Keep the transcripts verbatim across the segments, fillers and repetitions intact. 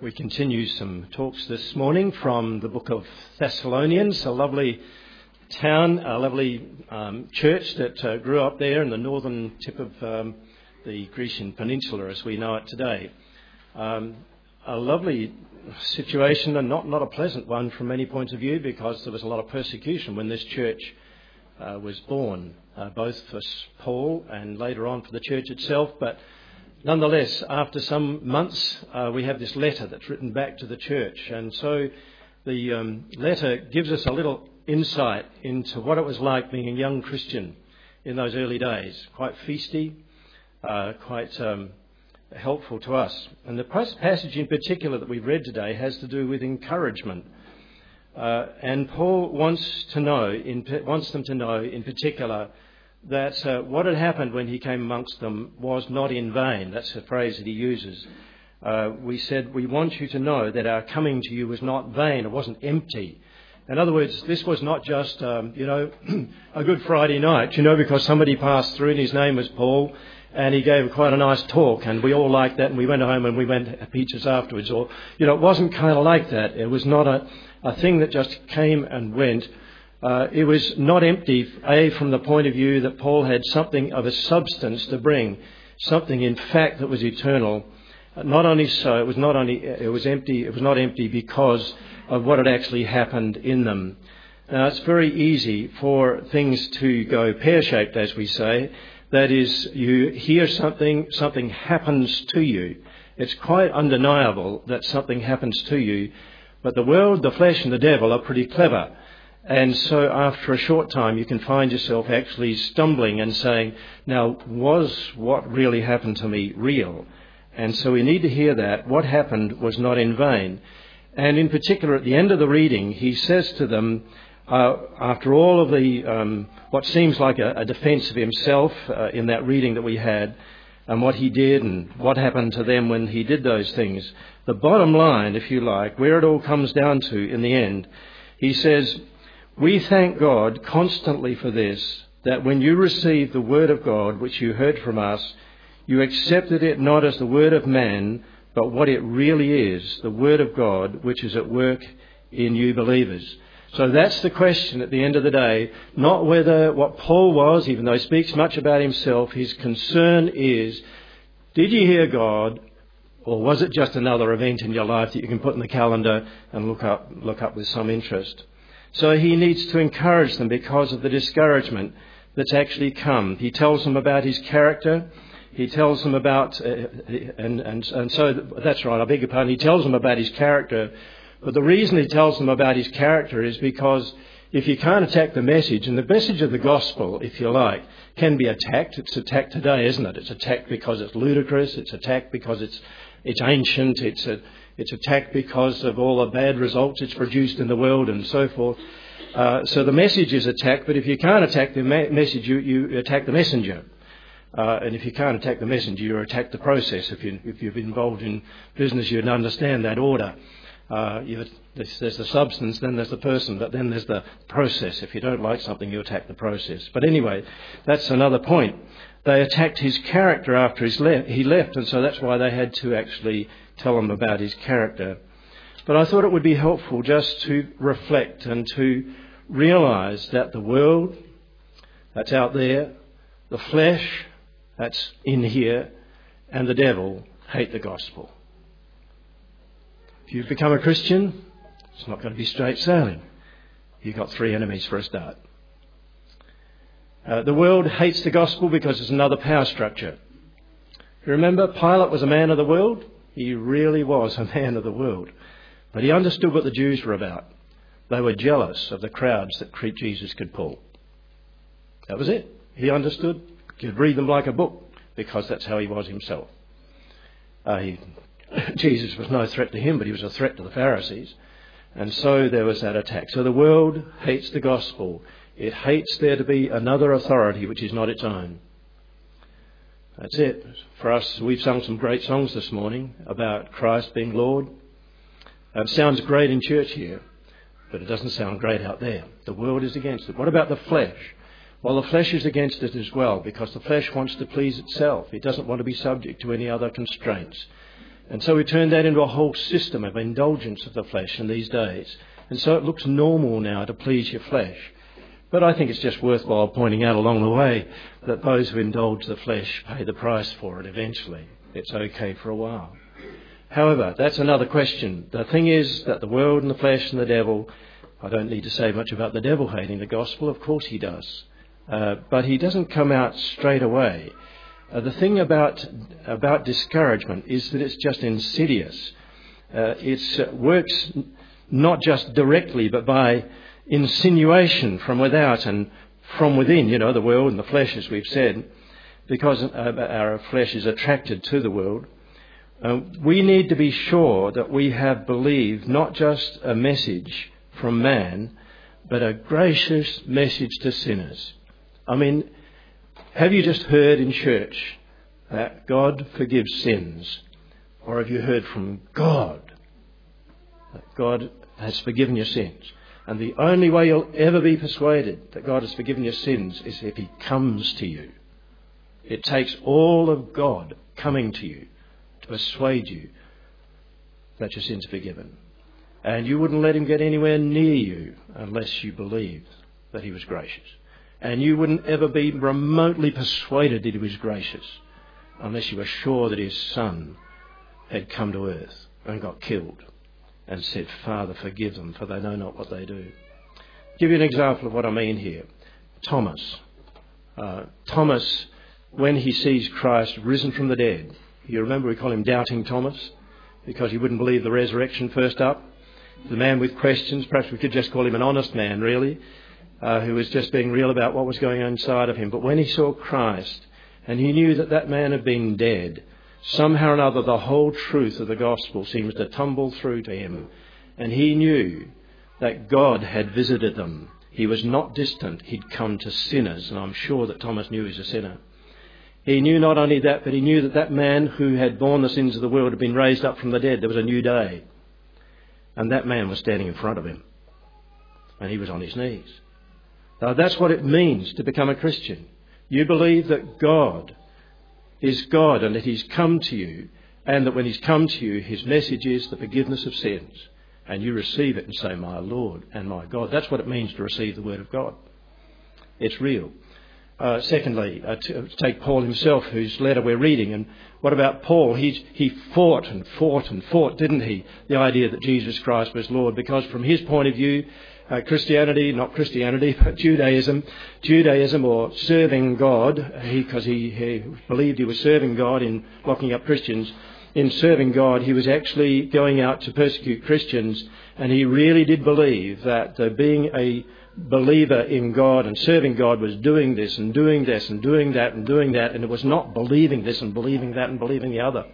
We continue some talks this morning from the book of Thessalonians, a lovely town, a lovely um, church that uh, grew up there in the northern tip of um, the Grecian Peninsula as we know it today. Um, a lovely situation, and not, not a pleasant one from many points of view, because there was a lot of persecution when this church uh, was born, uh, both for Paul and later on for the church itself. But nonetheless, after some months, uh, we have this letter that's written back to the church. And so the um, letter gives us a little insight into what it was like being a young Christian in those early days. Quite feisty, uh, quite um, helpful to us. And the passage in particular that we've read today has to do with encouragement. Uh, and Paul wants to know, in, wants them to know in particular, that uh, what had happened when he came amongst them was not in vain. That's the phrase that he uses. Uh, we said, we want you to know that our coming to you was not vain. It wasn't empty. In other words, this was not just, um, you know, a good Friday night, you know, because somebody passed through and his name was Paul and he gave quite a nice talk and we all liked that and we went home and we went to pizzas afterwards. Or, you know, it wasn't kind of like that. It was not a, a thing that just came and went. Uh, it was not empty, A, from the point of view that Paul had something of a substance to bring, something in fact that was eternal. Uh, not only so, it was not only it was empty. It was not empty because of what had actually happened in them. Now, it's very easy for things to go pear-shaped, as we say. That is, you hear something, something happens to you. It's quite undeniable that something happens to you. But the world, the flesh, and the devil are pretty clever. And so after a short time, you can find yourself actually stumbling and saying, now, was what really happened to me real? And so we need to hear that. What happened was not in vain. And in particular, at the end of the reading, he says to them, uh, after all of the, um, what seems like a, a defence of himself uh, in that reading that we had, and what he did and what happened to them when he did those things, the bottom line, if you like, where it all comes down to in the end, he says, we thank God constantly for this, that when you received the word of God, which you heard from us, you accepted it not as the word of man, but what it really is, the word of God, which is at work in you believers. So that's the question at the end of the day, not whether what Paul was, even though he speaks much about himself, his concern is, did you hear God, or was it just another event in your life that you can put in the calendar and look up, look up with some interest? So he needs to encourage them because of the discouragement that's actually come. He tells them about his character. He tells them about, uh, and, and, and so that's right, I beg your pardon, he tells them about his character. But the reason he tells them about his character is because if you can't attack the message, and the message of the gospel, if you like, can be attacked. It's attacked today, isn't it? It's attacked because it's ludicrous. It's attacked because it's it's ancient. It's a It's attacked because of all the bad results it's produced in the world and so forth. Uh, so the message is attacked, but if you can't attack the me- message, you, you attack the messenger. Uh, and if you can't attack the messenger, you attack the process. If, you, if you're involved in business, you'd understand that order. Uh, you, there's, there's the substance, then there's the person, but then there's the process. If you don't like something, you attack the process. But anyway, that's another point. They attacked his character after his le- he left, and so that's why they had to actually tell him about his character. But I thought it would be helpful just to reflect and to realise that the world that's out there, the flesh that's in here, and the devil hate the gospel. If you've become a Christian, it's not going to be straight sailing. You've got three enemies for a start. Uh, the world hates the gospel because it's another power structure. Remember, Pilate was a man of the world. He really was a man of the world. But he understood what the Jews were about. They were jealous of the crowds that Jesus could pull. That was it. He understood. He could read them like a book because that's how he was himself. Uh, he, Jesus was no threat to him, but he was a threat to the Pharisees. And so there was that attack. So the world hates the gospel. It hates there to be another authority which is not its own. That's it. For us, we've sung some great songs this morning about Christ being Lord. It sounds great in church here, but it doesn't sound great out there. The world is against it. What about the flesh? Well, the flesh is against it as well, because the flesh wants to please itself. It doesn't want to be subject to any other constraints. And so we turned that into a whole system of indulgence of the flesh in these days. And so it looks normal now to please your flesh. But I think it's just worthwhile pointing out along the way that those who indulge the flesh pay the price for it eventually. It's okay for a while. However, that's another question. The thing is that the world and the flesh and the devil, I don't need to say much about the devil hating the gospel. Of course he does. Uh, but he doesn't come out straight away. Uh, the thing about about discouragement is that it's just insidious. Uh, it uh, works not just directly, but by insinuation from without and from within. You know, the world and the flesh, as we've said, because uh, our flesh is attracted to the world. Uh, we need to be sure that we have believed not just a message from man, but a gracious message to sinners. I mean, have you just heard in church that God forgives sins? Or have you heard from God that God has forgiven your sins? And the only way you'll ever be persuaded that God has forgiven your sins is if he comes to you. It takes all of God coming to you to persuade you that your sins are forgiven. And you wouldn't let him get anywhere near you unless you believed that he was gracious. And you wouldn't ever be remotely persuaded that he was gracious unless you were sure that his son had come to earth and got killed and said, Father, forgive them, for they know not what they do. I'll give you an example of what I mean here. Thomas. Uh, Thomas, when he sees Christ risen from the dead, you remember we call him Doubting Thomas because he wouldn't believe the resurrection first up. The man with questions, perhaps we could just call him an honest man, really. Uh, who was just being real about what was going on inside of him. But when he saw Christ and he knew that that man had been dead, somehow or another the whole truth of the gospel seems to tumble through to him. And he knew that God had visited them. He was not distant. He'd come to sinners. And I'm sure that Thomas knew he was a sinner. He knew not only that, but he knew that that man who had borne the sins of the world had been raised up from the dead. There was a new day. And that man was standing in front of him. And he was on his knees. Now, that's what it means to become a Christian. You believe that God is God and that he's come to you, and that when he's come to you, his message is the forgiveness of sins. And you receive it and say, my Lord and my God. That's what it means to receive the word of God. It's real. Uh, secondly, uh, to take Paul himself, whose letter we're reading. And what about Paul? He's, he fought and fought and fought, didn't he? The idea that Jesus Christ was Lord, because from his point of view, Uh, Christianity, not Christianity, but Judaism, Judaism or serving God, because he, he, he believed he was serving God in locking up Christians. In serving God, he was actually going out to persecute Christians, and he really did believe that uh, being a believer in God and serving God was doing this and doing this and doing that and doing that, and it was not believing this and believing that and believing the other.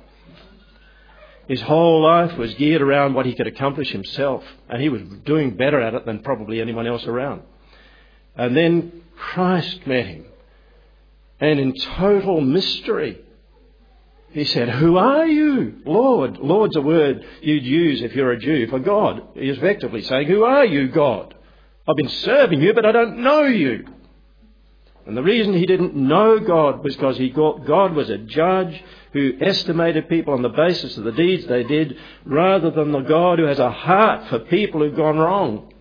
His whole life was geared around what he could accomplish himself, and he was doing better at it than probably anyone else around. And then Christ met him, and in total mystery, he said, who are you, Lord? Lord's a word you'd use if you're a Jew for God. He is effectively saying, who are you, God? I've been serving you, but I don't know you. And the reason he didn't know God was because he thought God was a judge who estimated people on the basis of the deeds they did, rather than the God who has a heart for people who've gone wrong.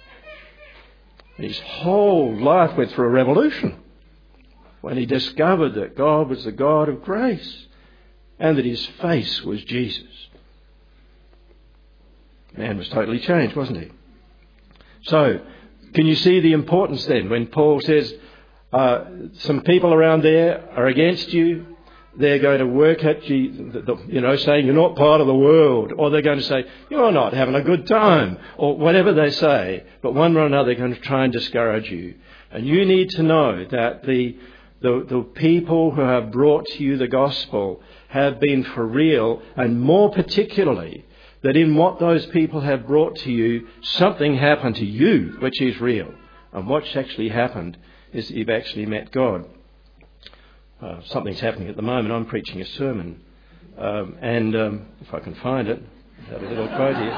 His whole life went through a revolution when he discovered that God was the God of grace and that his face was Jesus. Man was totally changed, wasn't he? So, can you see the importance then when Paul says, Uh, some people around there are against you. They're going to work at you, you know, saying you're not part of the world. Or they're going to say, you're not having a good time. Or whatever they say. But one way or another, they're going to try and discourage you. And you need to know that the, the, the people who have brought to you the gospel have been for real. And more particularly, that in what those people have brought to you, something happened to you which is real. And what's actually happened is that you've actually met God. Uh, something's happening at the moment. I'm preaching a sermon. Um, and um, if I can find it, I have a little quote here.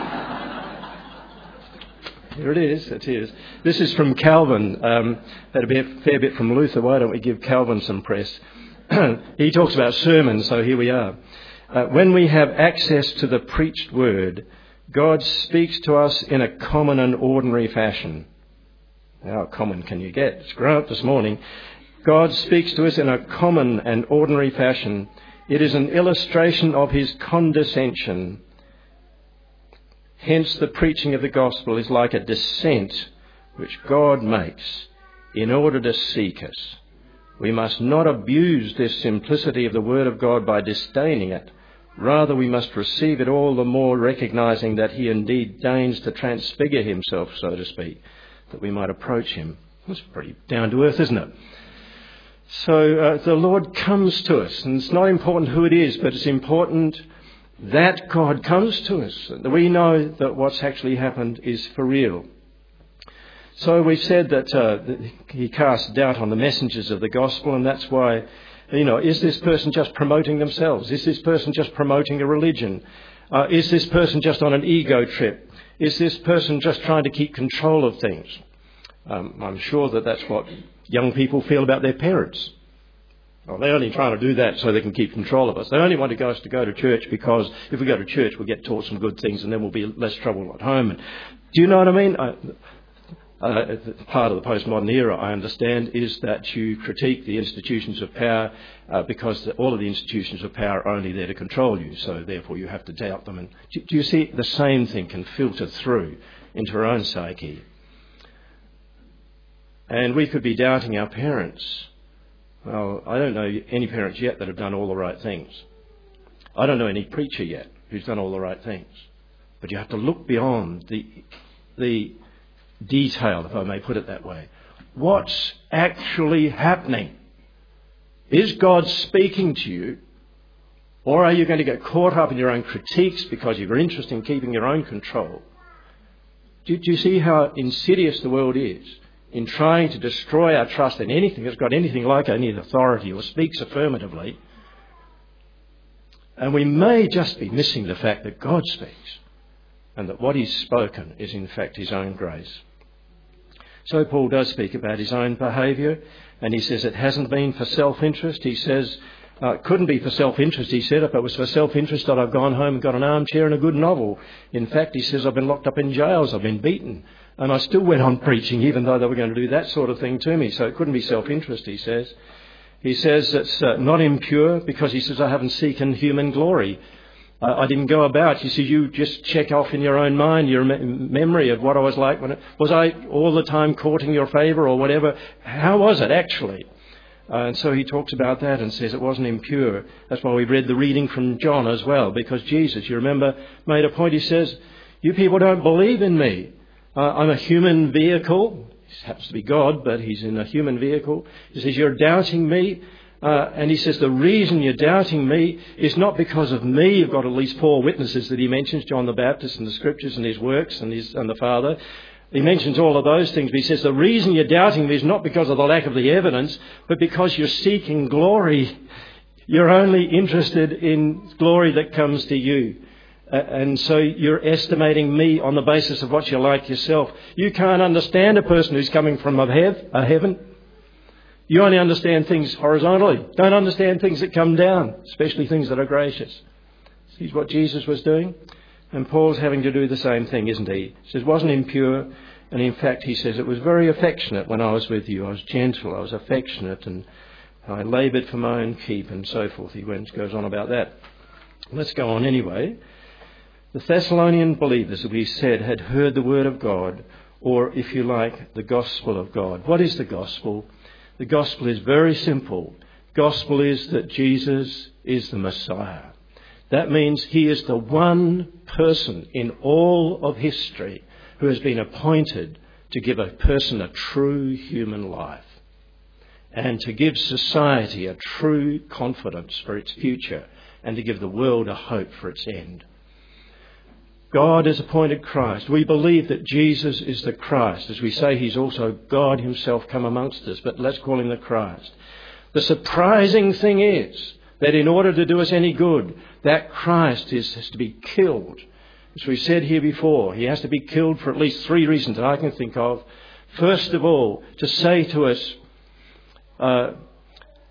Here it is. It is. This is from Calvin. Um, had a bit, fair bit from Luther. Why don't we give Calvin some press? He talks about sermons, so here we are. Uh, when we have access to the preached word, God speaks to us in a common and ordinary fashion. How common can you get? It's grown up this morning. God speaks to us in a common and ordinary fashion. It is an illustration of his condescension. Hence, the preaching of the gospel is like a descent which God makes in order to seek us. We must not abuse this simplicity of the word of God by disdaining it. Rather, we must receive it all the more, recognizing that he indeed deigns to transfigure himself, so to speak, that we might approach him. That's pretty down to earth, isn't it? So uh, the Lord comes to us, and it's not important who it is, but it's important that God comes to us, that we know that what's actually happened is for real. So we've said that, uh, that he casts doubt on the messengers of the gospel, and that's why, you know, is this person just promoting themselves? Is this person just promoting a religion? Uh, is this person just on an ego trip? Is this person just trying to keep control of things? Um, I'm sure that that's what young people feel about their parents. Well, they're only trying to do that so they can keep control of us. They only want to go us to go to church because if we go to church, we'll get taught some good things and then we'll be less trouble at home. And do you know what I mean? I, Uh, part of the postmodern era, I understand, is that you critique the institutions of power uh, because the, all of the institutions of power are only there to control you, so therefore you have to doubt them. And do, do you see the same thing can filter through into our own psyche? And we could be doubting our parents. Well, I don't know any parents yet that have done all the right things. I don't know any preacher yet who's done all the right things. But you have to look beyond the the detail, if I may put it that way. What's actually happening? Is God speaking to you, or are you going to get caught up in your own critiques because you're interested in keeping your own control? Do, do you see how insidious the world is in trying to destroy our trust in anything that's got anything like any authority or speaks affirmatively? And we may just be missing the fact that God speaks, and that what he's spoken is in fact his own grace. So Paul does speak about his own behaviour, and he says it hasn't been for self-interest. He says uh, it couldn't be for self-interest, he said. If it was for self-interest, I'd have gone home and got an armchair and a good novel. In fact, he says, I've been locked up in jails, I've been beaten, and I still went on preaching even though they were going to do that sort of thing to me. So it couldn't be self-interest, he says. He says it's uh, not impure because he says I haven't seeken human glory. Uh, I didn't go about. You see, you just check off in your own mind your me- memory of what I was like. When it, was I all the time courting your favour or whatever? How was it actually? Uh, and so he talks about that and says it wasn't impure. That's why we read the reading from John as well, because Jesus, you remember, made a point. He says, you people don't believe in me. Uh, I'm a human vehicle. He happens to be God, but he's in a human vehicle. He says, you're doubting me. Uh, and he says the reason you're doubting me is not because of me. You've got at least four witnesses that he mentions, John the Baptist and the Scriptures and his works and, his, and the Father. He mentions all of those things, but he says the reason you're doubting me is not because of the lack of the evidence, but because you're seeking glory. You're only interested in glory that comes to you. Uh, and so you're estimating me on the basis of what you like yourself. You can't understand a person who's coming from a, hev- a heaven. You only understand things horizontally. Don't understand things that come down, especially things that are gracious. See what Jesus was doing? And Paul's having to do the same thing, isn't he? He says it wasn't impure, and in fact he says it was very affectionate when I was with you. I was gentle, I was affectionate, and I laboured for my own keep, and so forth. He went, goes on about that. Let's go on anyway. The Thessalonian believers, as we said, had heard the word of God, or if you like, the gospel of God. What is the gospel? The gospel is very simple. Gospel is that Jesus is the Messiah. That means he is the one person in all of history who has been appointed to give a person a true human life and to give society a true confidence for its future and to give the world a hope for its end. God has appointed Christ. We believe that Jesus is the Christ. As we say, he's also God himself come amongst us, but let's call him the Christ. The surprising thing is that in order to do us any good, that Christ is, has to be killed. As we said here before, he has to be killed for at least three reasons that I can think of. First of all, to say to us, uh,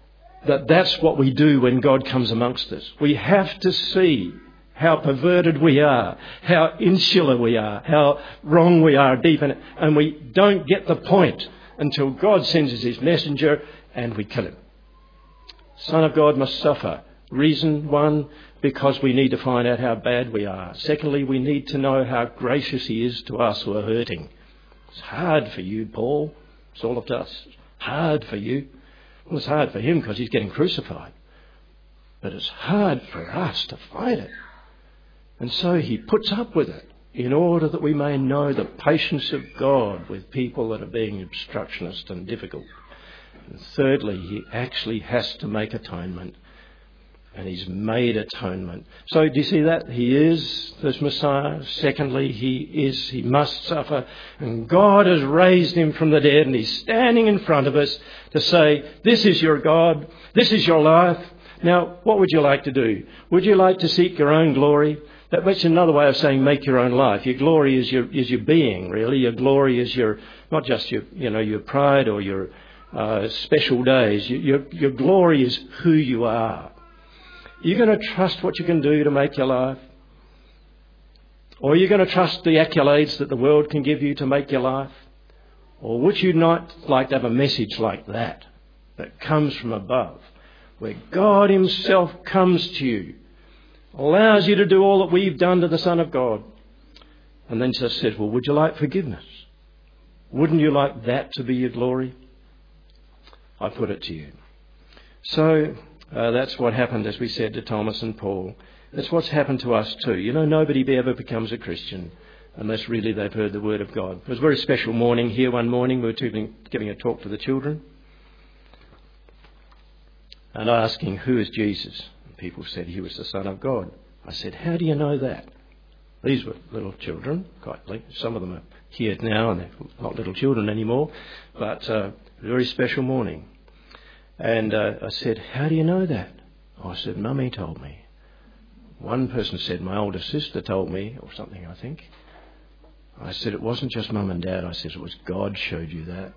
that that's what we do when God comes amongst us. We have to see how perverted we are, how insular we are, how wrong we are deep in it. And we don't get the point until God sends us his messenger and we kill him. Son of God must suffer. Reason one, because we need to find out how bad we are. Secondly, we need to know how gracious he is to us who are hurting. It's hard for you, Paul. It's all of us. Hard for you. Well, it's hard for him because he's getting crucified. But it's hard for us to fight it. And so he puts up with it in order that we may know the patience of God with people that are being obstructionist and difficult. And thirdly, he actually has to make atonement. And he's made atonement. So do you see that? He is this Messiah. Secondly, he is, he must suffer. And God has raised him from the dead. And he's standing in front of us to say, this is your God. This is your life. Now, what would you like to do? Would you like to seek your own glory? That's another way of saying make your own life. Your glory is your is your being, really. Your glory is your, not just your, you know, your pride or your uh, special days. Your, your, your glory is who you are. Are you going to trust what you can do to make your life? Or are you going to trust the accolades that the world can give you to make your life? Or would you not like to have a message like that, that comes from above, where God himself comes to you, allows you to do all that we've done to the Son of God, and then just says, well, would you like forgiveness? Wouldn't you like that to be your glory? I put it to you. So uh, that's what happened, as we said, to Thomas and Paul. That's what's happened to us too. You know, nobody ever becomes a Christian unless really they've heard the word of God. It was a very special morning here one morning. We were giving a talk to the children and asking, who is Jesus? People said he was the Son of God. I said, how do you know that? These were little children, quite some of them are here now and they're not little children anymore, but uh, a very special morning. And uh, I said, how do you know that? Oh, I said, Mummy told me. One person said, my older sister told me, or something, I think. I said, it wasn't just Mum and Dad. I said, it was God showed you that.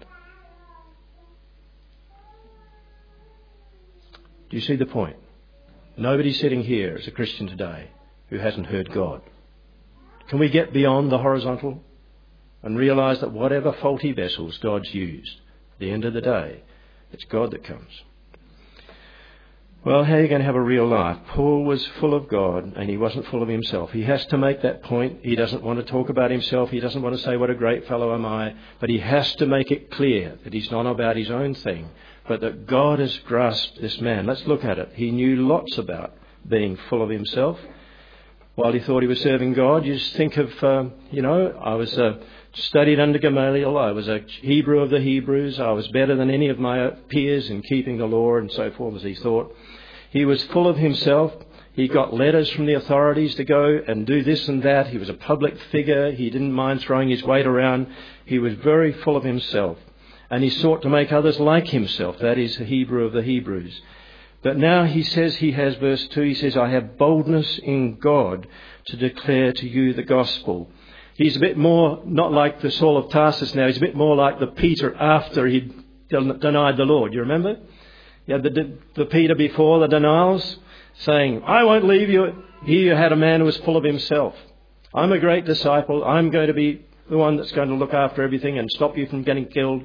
Do you see the point? Nobody sitting here is a Christian today who hasn't heard God. Can we get beyond the horizontal and realise that whatever faulty vessels God's used, at the end of the day, it's God that comes? Well, how are you going to have a real life? Paul was full of God and he wasn't full of himself. He has to make that point. He doesn't want to talk about himself. He doesn't want to say, what a great fellow am I. But he has to make it clear that he's not about his own thing, but that God has grasped this man. Let's look at it. He knew lots about being full of himself. While he thought he was serving God, you just think of, um, you know, I was uh, studied under Gamaliel. I was a Hebrew of the Hebrews. I was better than any of my peers in keeping the law and so forth, as he thought. He was full of himself. He got letters from the authorities to go and do this and that. He was a public figure. He didn't mind throwing his weight around. He was very full of himself. And he sought to make others like himself. That is the Hebrew of the Hebrews. But now he says he has, verse two, he says, I have boldness in God to declare to you the gospel. He's a bit more, not like the Saul of Tarsus now, he's a bit more like the Peter after he'd denied the Lord. You remember? You had the, the Peter before the denials saying, I won't leave you. Here you had a man who was full of himself. I'm a great disciple. I'm going to be the one that's going to look after everything and stop you from getting killed.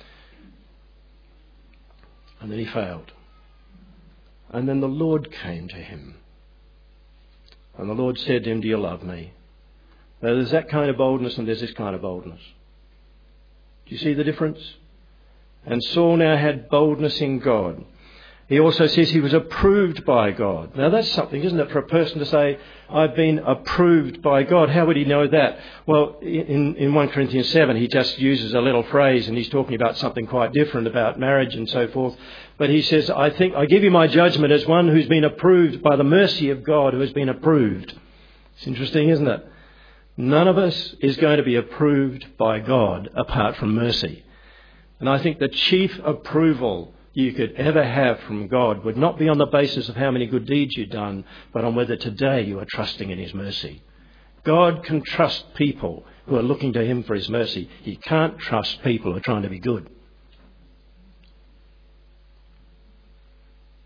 And then he failed. And then the Lord came to him. And the Lord said to him, do you love me? Now there's that kind of boldness and there's this kind of boldness. Do you see the difference? And Saul now had boldness in God. He also says he was approved by God. Now that's something, isn't it, for a person to say, I've been approved by God. How would he know that? Well, in, in First Corinthians seven, he just uses a little phrase and he's talking about something quite different about marriage and so forth. But he says, I think I give you my judgment as one who's been approved by the mercy of God, who has been approved. It's interesting, isn't it? None of us is going to be approved by God apart from mercy. And I think the chief approval you could ever have from God would not be on the basis of how many good deeds you've done, but on whether today you are trusting in his mercy. God can trust people who are looking to him for his mercy. He can't trust people who are trying to be good.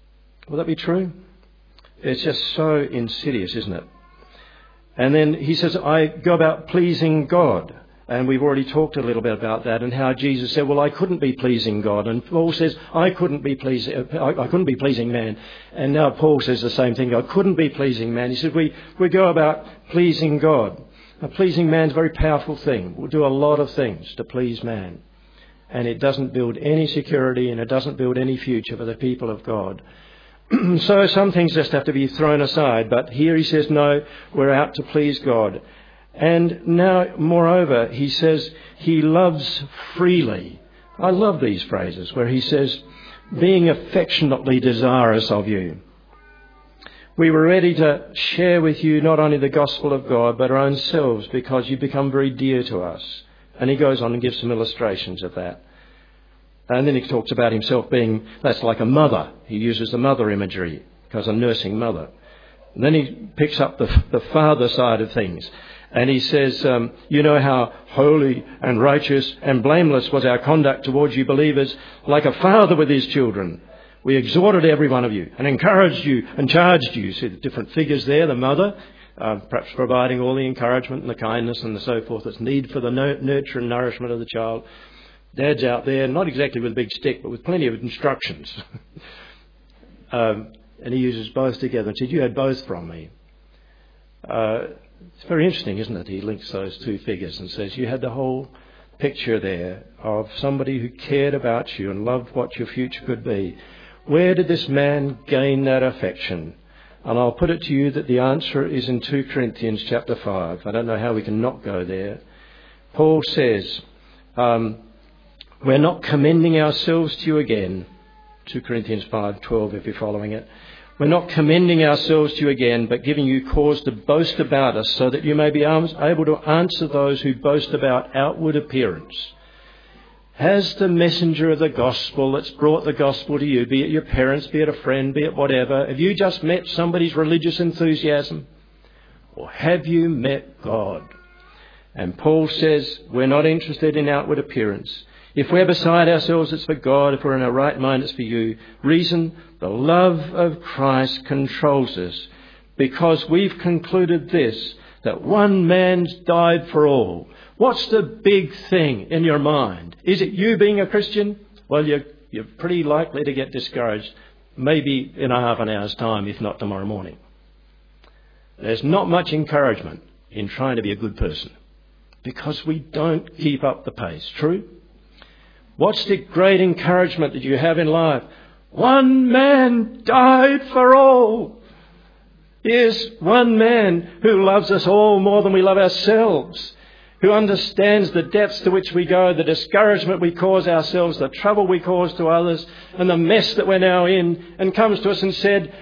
Will that be true? It's just so insidious, isn't it? And then he says, I go about pleasing God. And we've already talked a little bit about that and how Jesus said, well, I couldn't be pleasing God. And Paul says, I couldn't be pleasing, I, I couldn't be pleasing man. And now Paul says the same thing. I couldn't be pleasing man. He said, we, we go about pleasing God. A pleasing man's a very powerful thing. We'll do a lot of things to please man. And it doesn't build any security and it doesn't build any future for the people of God. So some things just have to be thrown aside. But here he says, no, we're out to please God. And now, moreover, he says he loves freely. I love these phrases where he says, being affectionately desirous of you. We were ready to share with you not only the gospel of God, but our own selves, because you become very dear to us. And he goes on and gives some illustrations of that. And then he talks about himself being, that's like a mother. He uses the mother imagery, because a nursing mother. And then he picks up the, the father side of things. And he says, um, you know how holy and righteous and blameless was our conduct towards you believers, like a father with his children. We exhorted every one of you and encouraged you and charged you. See the different figures there, the mother, uh, perhaps providing all the encouragement and the kindness and the so forth that's needed for the nurture and nourishment of the child. Dad's out there, not exactly with a big stick, but with plenty of instructions. um, and he uses both together and said, you had both from me. Uh, It's very interesting, isn't it? He links those two figures and says you had the whole picture there of somebody who cared about you and loved what your future could be. Where did this man gain that affection? And I'll put it to you that the answer is in two Corinthians chapter five. I don't know how we can not go there. Paul says, um, we're not commending ourselves to you again. two Corinthians five twelve, if you're following it. We're not commending ourselves to you again, but giving you cause to boast about us, so that you may be able to answer those who boast about outward appearance. Has the messenger of the gospel that's brought the gospel to you, be it your parents, be it a friend, be it whatever, have you just met somebody's religious enthusiasm? Or have you met God? And Paul says we're not interested in outward appearance. If we're beside ourselves, it's for God. If we're in our right mind, it's for you. Reason, the love of Christ controls us, because we've concluded this, that one man's died for all. What's the big thing in your mind? Is it you being a Christian? Well, you're, you're pretty likely to get discouraged, maybe in a half an hour's time, if not tomorrow morning. There's not much encouragement in trying to be a good person, because we don't keep up the pace. True? What's the great encouragement that you have in life? One man died for all. Yes, one man who loves us all more than we love ourselves, who understands the depths to which we go, the discouragement we cause ourselves, the trouble we cause to others, and the mess that we're now in, and comes to us and said,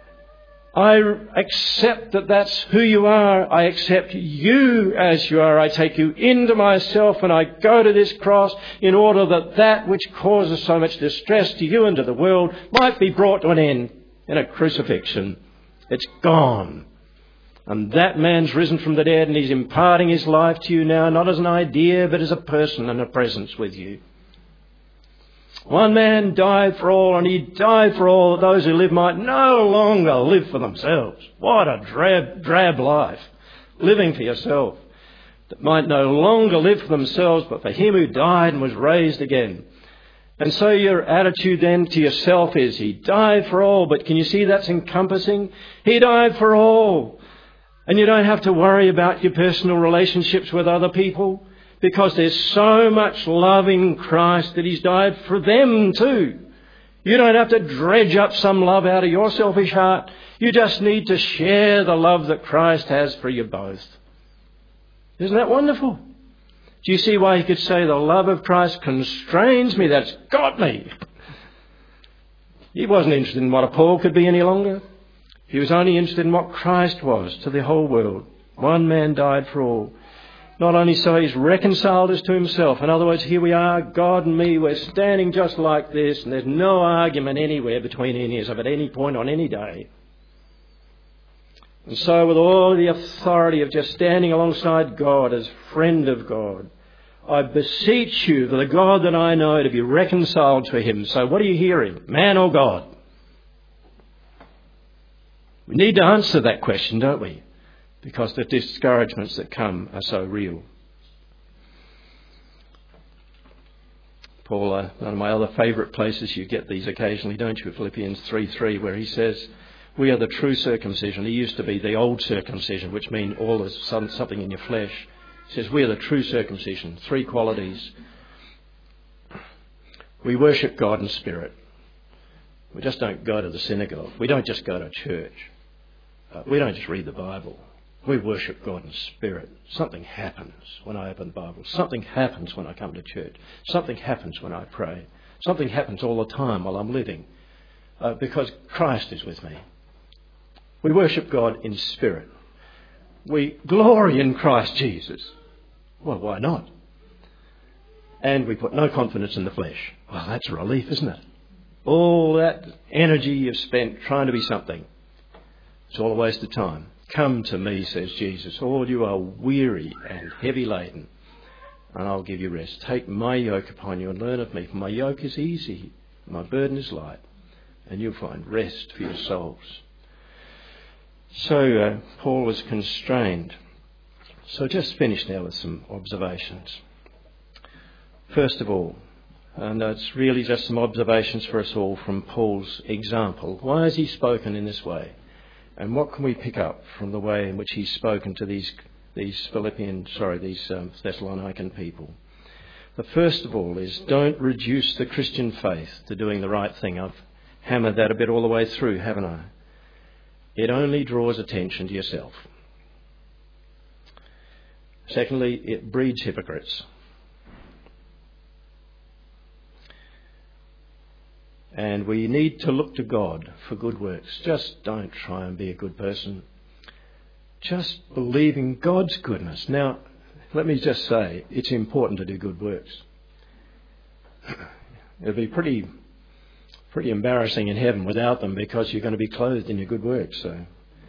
I accept that that's who you are. I accept you as you are. I take you into myself and I go to this cross in order that that which causes so much distress to you and to the world might be brought to an end in a crucifixion. It's gone. And that man's risen from the dead and he's imparting his life to you now, not as an idea, but as a person and a presence with you. One man died for all, and he died for all, that those who live might no longer live for themselves. What a drab, drab life, living for yourself. That might no longer live for themselves, but for him who died and was raised again. And so your attitude then to yourself is, he died for all, but can you see that's encompassing? He died for all. And you don't have to worry about your personal relationships with other people, because there's so much love in Christ that he's died for them too. You don't have to dredge up some love out of your selfish heart. You just need to share the love that Christ has for you both. Isn't that wonderful? Do you see why he could say the love of Christ constrains me? That's got me. He wasn't interested in what a Paul could be any longer. He was only interested in what Christ was to the whole world. One man died for all. Not only so, he's reconciled us to himself. In other words, here we are, God and me, we're standing just like this, and there's no argument anywhere between any of us at any point on any day. And so with all the authority of just standing alongside God as friend of God, I beseech you, for the God that I know, to be reconciled to him. So what are you hearing? Man or God? We need to answer that question, don't we? Because the discouragements that come are so real. Paul, uh, one of my other favourite places, you get these occasionally, don't you? Philippians three three, where he says, we are the true circumcision. He used to be the old circumcision, which means all is something in your flesh. He says, we are the true circumcision. Three qualities. We worship God in spirit. We just don't go to the synagogue. We don't just go to church. Uh, we don't just read the Bible. We worship God in spirit. Something happens when I open the Bible. Something happens when I come to church. Something happens when I pray. Something happens all the time while I'm living. Uh, because Christ is with me. We worship God in spirit. We glory in Christ Jesus. Well, why not? And we put no confidence in the flesh. Well, that's a relief, isn't it? All that energy you've spent trying to be something, it's all a waste of time. Come to me, says Jesus, all you are weary and heavy laden, and I'll give you rest. Take my yoke upon you and learn of me, for my yoke is easy, my burden is light, and you'll find rest for your souls. So uh, Paul was constrained. So just finish now with some observations. First of all, and it's really just some observations for us all from Paul's example. Why has he spoken in this way? And what can we pick up from the way in which he's spoken to these these Philippian, sorry, these um, Thessalonican people? The first of all is, don't reduce the Christian faith to doing the right thing. I've hammered that a bit all the way through, haven't I? It only draws attention to yourself. Secondly, it breeds hypocrites. And we need to look to God for good works. Just don't try and be a good person. Just believe in God's goodness. Now, let me just say, it's important to do good works. It'll be pretty pretty embarrassing in heaven without them, because you're going to be clothed in your good works. So,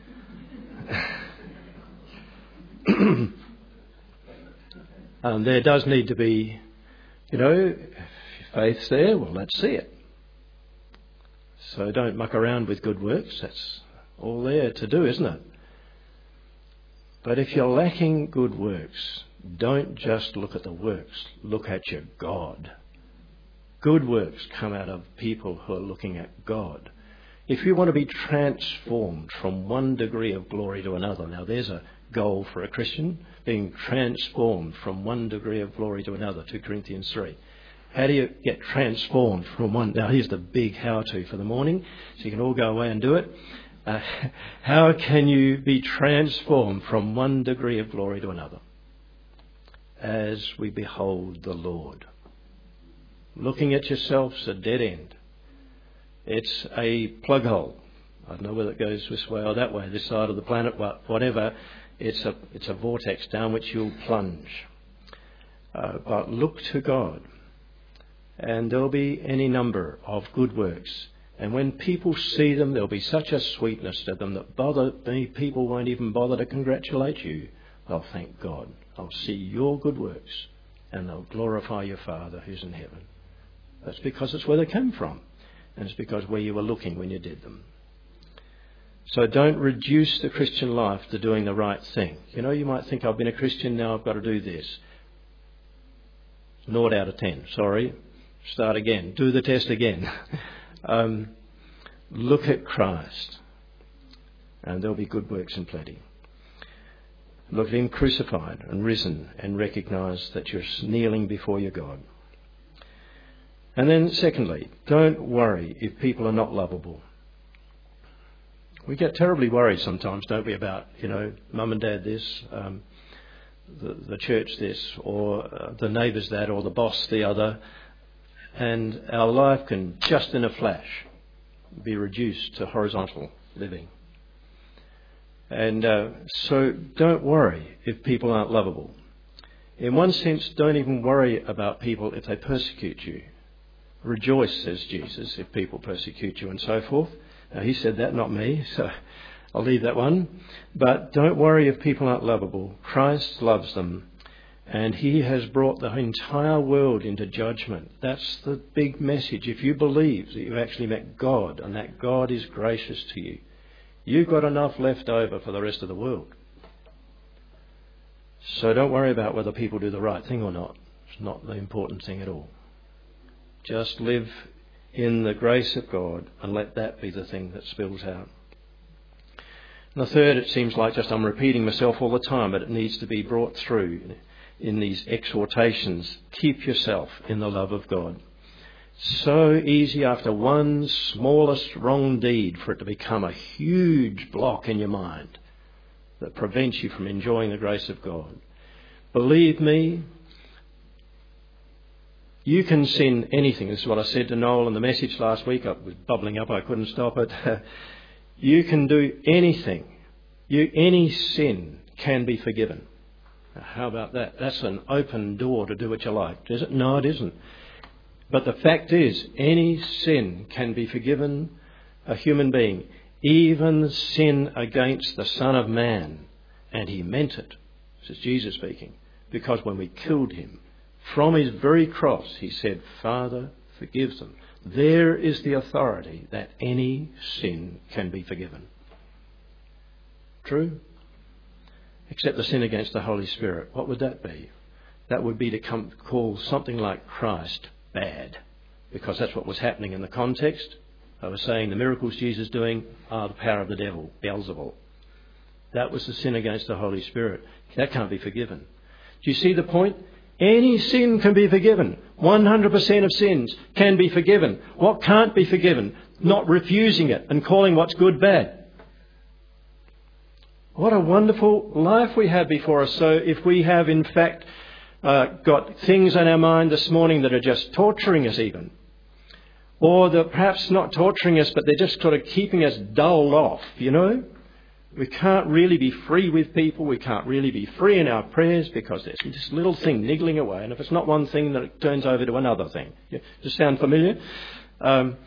um, there does need to be, you know, if faith's there, well, let's see it. So don't muck around with good works. That's all there to do, isn't it? But if you're lacking good works, don't just look at the works. Look at your God. Good works come out of people who are looking at God. If you want to be transformed from one degree of glory to another, now there's a goal for a Christian, being transformed from one degree of glory to another, two Corinthians three. How do you get transformed from one? Now here's the big how-to for the morning, so you can all go away and do it. Uh, how can you be transformed from one degree of glory to another? As we behold the Lord. Looking at yourself's a dead end. It's a plug hole. I don't know whether it goes this way or that way, this side of the planet, but whatever. It's a, it's a vortex down which you'll plunge. Uh, but look to God. And there'll be any number of good works. And when people see them, there'll be such a sweetness to them that bother people won't even bother to congratulate you. They'll thank God. They'll see your good works and they'll glorify your Father who's in heaven. That's because it's where they came from. And it's because where you were looking when you did them. So don't reduce the Christian life to doing the right thing. You know, you might think, I've been a Christian, now I've got to do this. Naught out of ten, sorry. Start again. Do the test again. um, look at Christ. And there'll be good works in plenty. Look at him crucified and risen and recognise that you're kneeling before your God. And then secondly, don't worry if people are not lovable. We get terribly worried sometimes, don't we, about, you know, mum and dad this, um, the, the church this, or uh, the neighbours that, or the boss the other. And our life can, just in a flash, be reduced to horizontal living. And uh, so don't worry if people aren't lovable. In one sense, don't even worry about people if they persecute you. Rejoice, says Jesus, if people persecute you and so forth. Now, he said that, not me, so I'll leave that one. But don't worry if people aren't lovable. Christ loves them. And he has brought the entire world into judgment. That's the big message. If you believe that you've actually met God and that God is gracious to you, You've got enough left over for the rest of the world. So don't worry about whether people do the right thing or not. It's not the important thing at all. Just live in the grace of God and let that be the thing that spills out. And the third, it seems like just I'm repeating myself all the time, but it needs to be brought through in these exhortations. Keep yourself in the love of God. So easy after one smallest wrong deed for it to become a huge block in your mind that prevents you from enjoying the grace of God. Believe me, you can sin anything. This is what I said to Noel in the message last week. I was bubbling up, I couldn't stop it. You can do anything. You, any sin can be forgiven. Now, how about that? That's an open door to do what you like, is it? No, it isn't. But the fact is, any sin can be forgiven a human being, even sin against the Son of Man. And he meant it. This is Jesus speaking. Because when we killed him, from his very cross, he said, Father, forgive them. There is the authority that any sin can be forgiven. True? Except the sin against the Holy Spirit. What would that be? That would be to come, call something like Christ bad, because that's what was happening in the context. I was saying the miracles Jesus doing are the power of the devil, Beelzebul. That was the sin against the Holy Spirit. That can't be forgiven. Do you see the point? Any sin can be forgiven. one hundred percent of sins can be forgiven. What can't be forgiven? Not refusing it and calling what's good bad. What a wonderful life we have before us. So if we have in fact uh, got things on our mind this morning that are just torturing us even, or they're perhaps not torturing us but they're just sort of keeping us dulled off, you know, we can't really be free with people. We can't really be free in our prayers because there's this little thing niggling away. And if it's not one thing, then it turns over to another thing. Does it sound familiar? Um,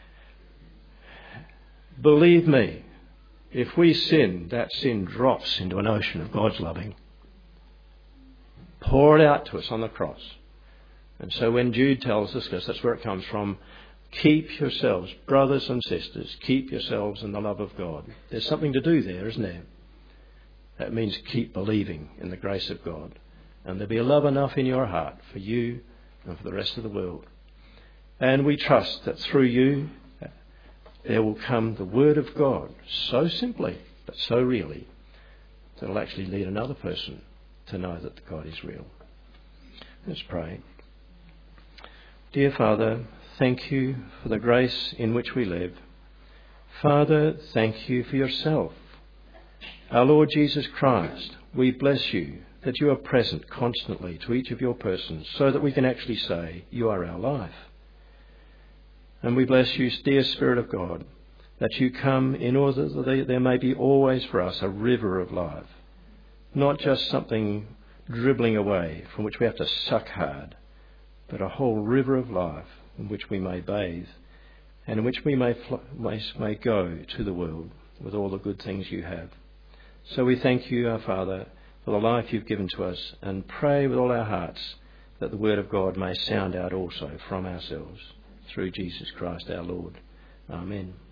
believe me, if we sin, that sin drops into an ocean of God's loving. Pour it out to us on the cross. And so when Jude tells us, because that's where it comes from, keep yourselves, brothers and sisters, keep yourselves in the love of God. There's something to do there, isn't there? That means keep believing in the grace of God. And there'll be a love enough in your heart for you and for the rest of the world. And we trust that through you there will come the Word of God so simply, but so really, that it'll actually lead another person to know that God is real. Let's pray. Dear Father, thank you for the grace in which we live. Father, thank you for yourself. Our Lord Jesus Christ, we bless you that you are present constantly to each of your persons so that we can actually say, you are our life. And we bless you, dear Spirit of God, that you come in order that there may be always for us a river of life, not just something dribbling away from which we have to suck hard, but a whole river of life in which we may bathe and in which we may, fl- may, may go to the world with all the good things you have. So we thank you, our Father, for the life you've given to us, and pray with all our hearts that the Word of God may sound out also from ourselves through Jesus Christ our Lord. Amen.